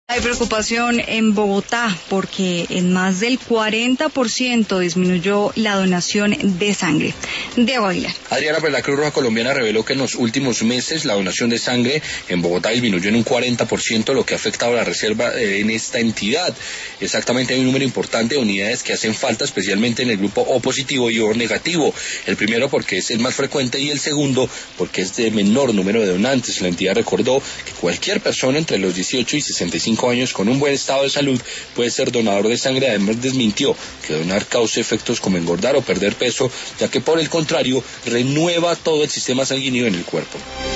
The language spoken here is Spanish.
Hay preocupación en Bogotá porque en más del 40% disminuyó la donación de sangre. Diego Aguilar. Adriana, pues la Cruz Roja Colombiana reveló que en los últimos meses la donación de sangre en Bogotá disminuyó en un 40%, lo que ha afectado la reserva en esta entidad. Exactamente, hay un número importante de unidades que hacen falta, especialmente en el grupo O positivo y O negativo. El primero porque es el más frecuente y el segundo porque es de menor número de donantes. La entidad recordó que cualquier persona entre los 18 y 65 años con un buen estado de salud puede ser donador de sangre. Además desmintió que donar cause efectos como engordar o perder peso, ya que por el contrario renueva todo el sistema sanguíneo en el cuerpo.